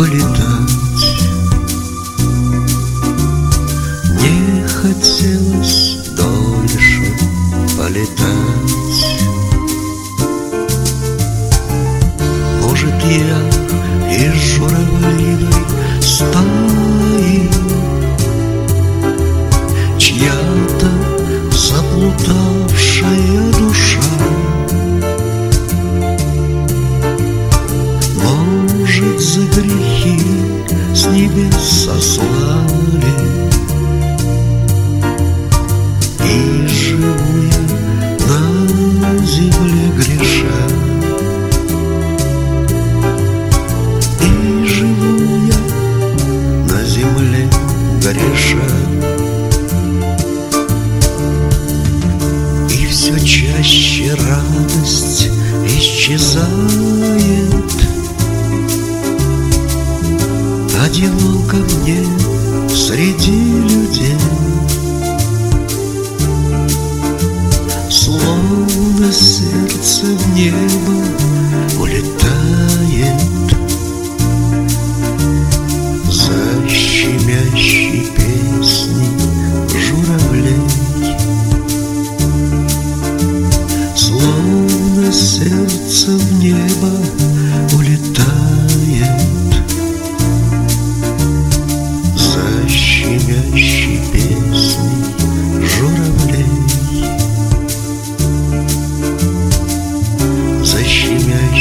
улетать. Не хотелось дольше полетать. Может, я из журавлиной стаи, чья-то заплутавшая душа. Может, за грехи с небес сослали, и живу я на земле греша. И живу я на земле греша. И все чаще радость исчезает. Одиноко мне среди людей, словно сердце в небо улетает за щемящей песней журавлей. Словно сердце в небо улетает за щемящей песней журавлей. За щемящей